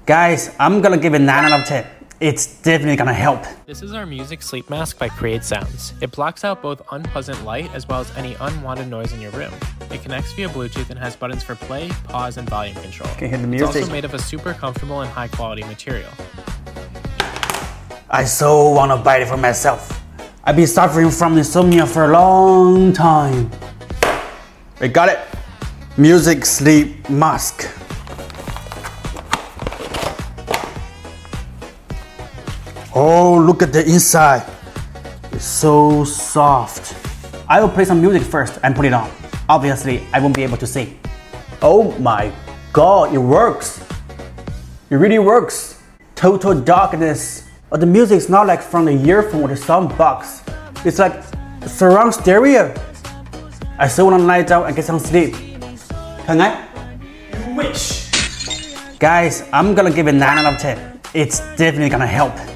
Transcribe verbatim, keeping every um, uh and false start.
Guys, I'm gonna give it nine out of ten. It's definitely gonna help. This is our music sleep mask by Create Sounds. It blocks out both unpleasant light as well as any unwanted noise in your room. It connects via Bluetooth and has buttons for play, pause, and volume control. Can hear the music. It's also made of a super comfortable and high quality material. I so wanna buy it for myself. I've been suffering from insomnia for a long time. We got it. Music sleep mask. Oh, look at the inside. It's so soft. I will play some music first and put it on. Obviously, I won't be able to see. Oh my god, it works. It really works. Total darkness. But the music is not like from the earphone or the sound box. It's like surround stereo. I still wanna lie down and get some sleep. Can I? You wish. Guys, I'm gonna give it nine out of ten. It's definitely gonna help.